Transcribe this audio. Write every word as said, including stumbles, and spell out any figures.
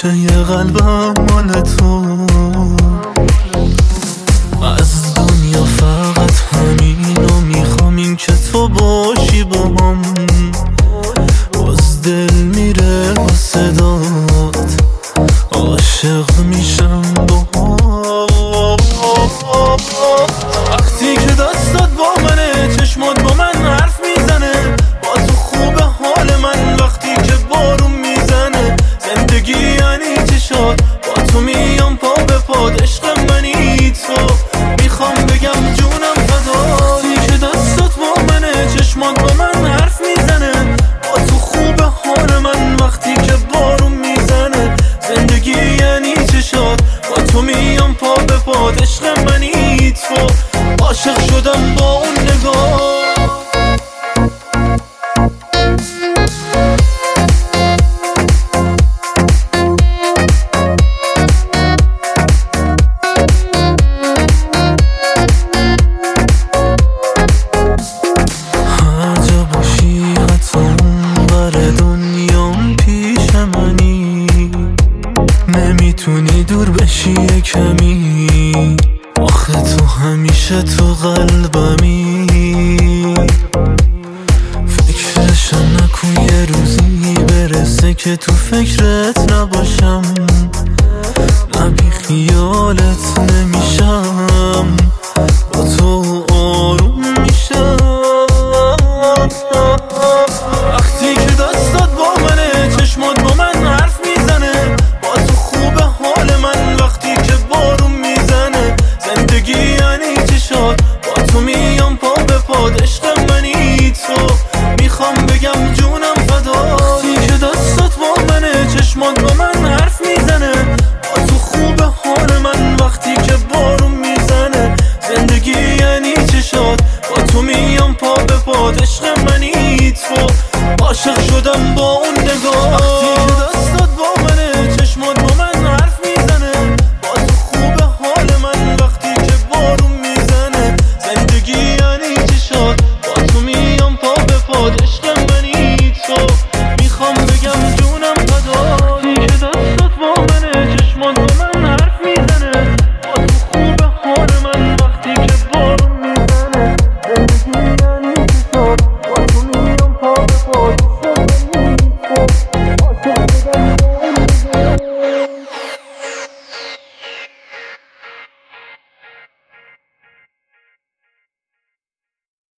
گوشه ی قلبم مال تو. از دنیا فقط همینو میخوام، این که تو باشی با هم. باز دل میره با صدات، عاشق میشم با هم. وقتی که دستات با منه، چشمات با من حرف میزنه، با تو خوبه حال من. وقتی که بارون میزنه، زندگی یعنی چی شد؟ با تو میام پا به پاد، عشق منی تو. میخوام بگم جونم فدا. وقتی که دستات با منه، چشمات با من حرف میزنه، با تو خوبه حال من. وقتی که بارون میزنه، زندگی یعنی چی شد؟ با تو میام پا به پاد، عشق منی تو. عاشق شدم با اون نگاه. نمیتونی دور بشی یه کمی، آخه تو همیشه تو قلبمی. فکرشم نکن یه روزی برسه که تو فکرت نباشم، نه بی خیالت نمیشم.